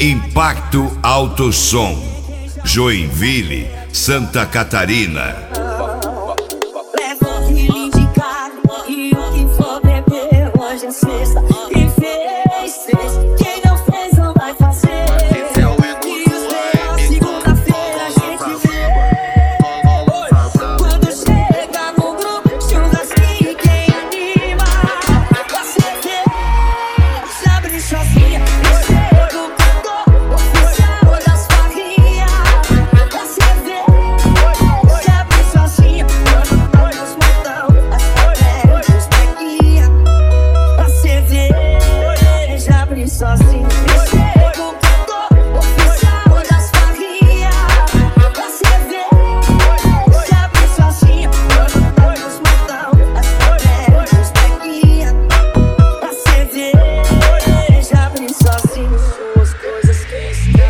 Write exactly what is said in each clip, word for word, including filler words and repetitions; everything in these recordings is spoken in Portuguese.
Impacto Alto Som, Joinville, Santa Catarina. Leva o feeling de carne e o que for beber. Hoje é sexta e fez, fez. Quem não fez não vai fazer. E os meus, segunda-feira a gente vê. Quando chega no grupo, churrasquinho quem anima. Você vê, abre sozinha. Chega o cantor oficial das farrinhas. Você vê, abre sozinha. Quando os montão, as paredes, os pequinha. Você vê, abre sozinha. Chega o cantor oficial das farrinhas. Você vê, abre sozinha. Quando os montão, as paredes, os pequinha. Você vê, abre sozinho. Suas coisas que estão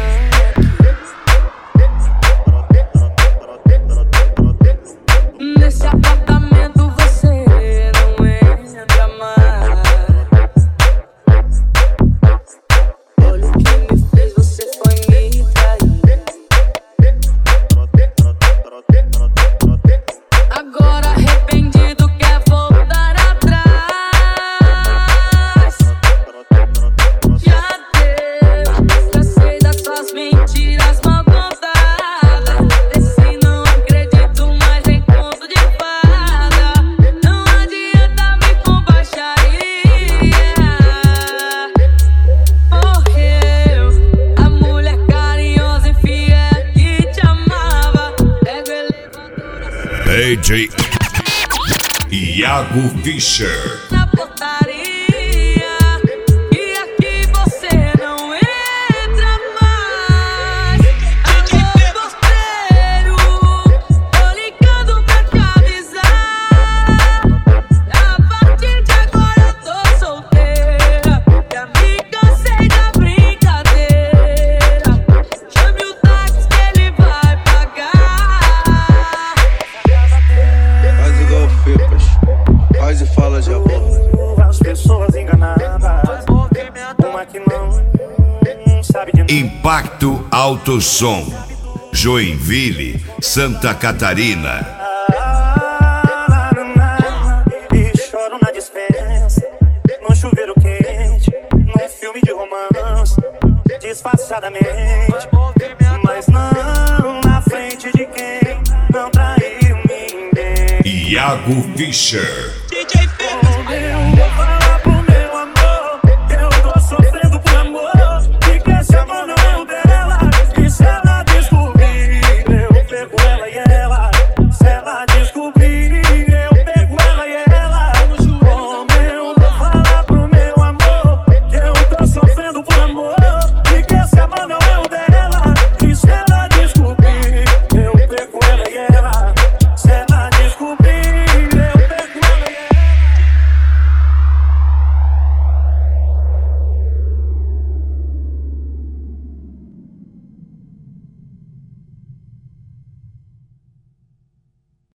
nesse apartamento, você não entra mais. Olha o que me fez, você foi me trair. Agora arrependido quer voltar atrás. Já deu, cansei das suas mentiras mal contadas. Desse não acredito mais em conto de fada. Não adianta me com baixaria. Morreu a mulher carinhosa e fiel que te amava. Pega o elevador D J Iago Fischer. na portaria. E aqui você não entra mais. Alô, porteiro, tô ligando pra te avisar. A partir de agora eu tô solteira. Já me cansei da brincadeira. Chame o táxi que ele vai pagar. Faz igual Fipas, faz e fala de amor. As pessoas enganadas, uma que não sabe de nada. Impacto Alto Som, Joinville, Santa Catarina. E choro na dispensa, no chuveiro quente, num filme de romance, disfarçadamente. Mas não na frente de quem não traiu ninguém. Iago Fischer.